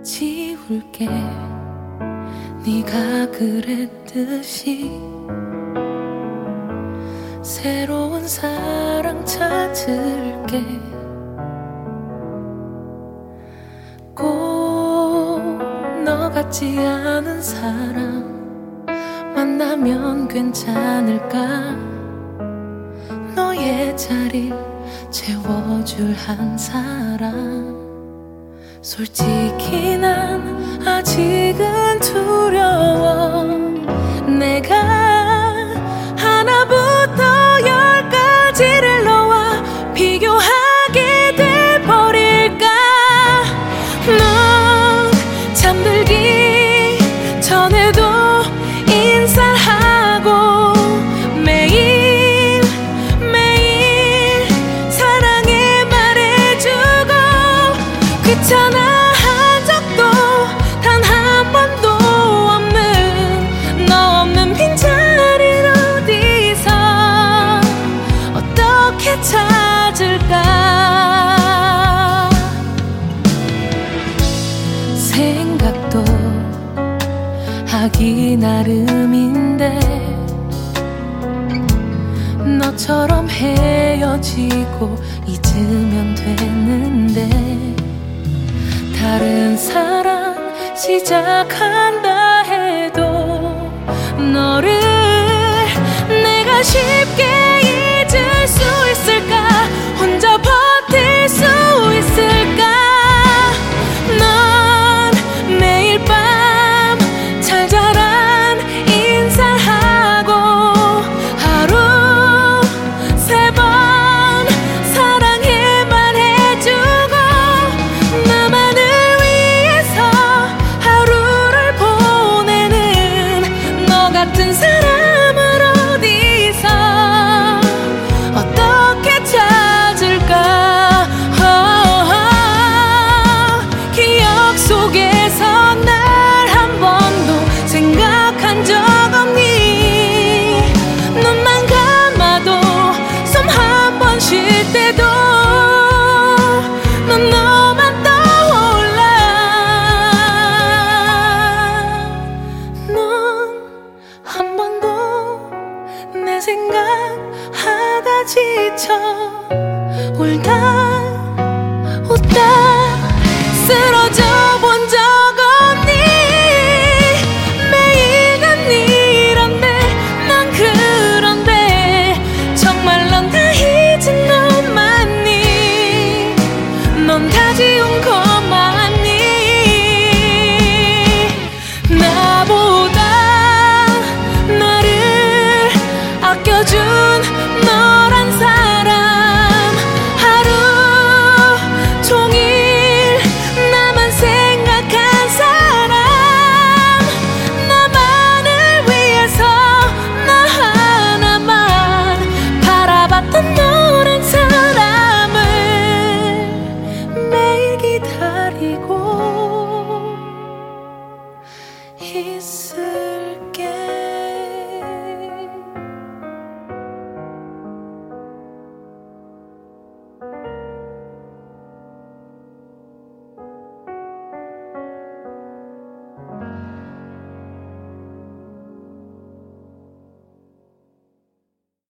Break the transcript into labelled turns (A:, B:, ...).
A: 지울게. 네가 그랬듯이 새로운 사랑 찾을게. 꼭 너 같지 않은 사람 만나면 괜찮을까. 너의 자리 채워줄 한 사람. 솔직히 난 아직은 두려워. 내가 하나부터 열까지를 너와 비교하게 돼버릴까. 너 잠들기 전에도 인사를 하고 매일 매일 사랑해 말해주고 귀찮아 한 적도 단 한 번도 없는 너 없는 빈자리를 어디서 어떻게 찾을까. 생각도 하기 나름인데 너처럼 헤어지고 잊으면 되는데. 다른 사랑 시작한다 해도 너를 내가 쉽게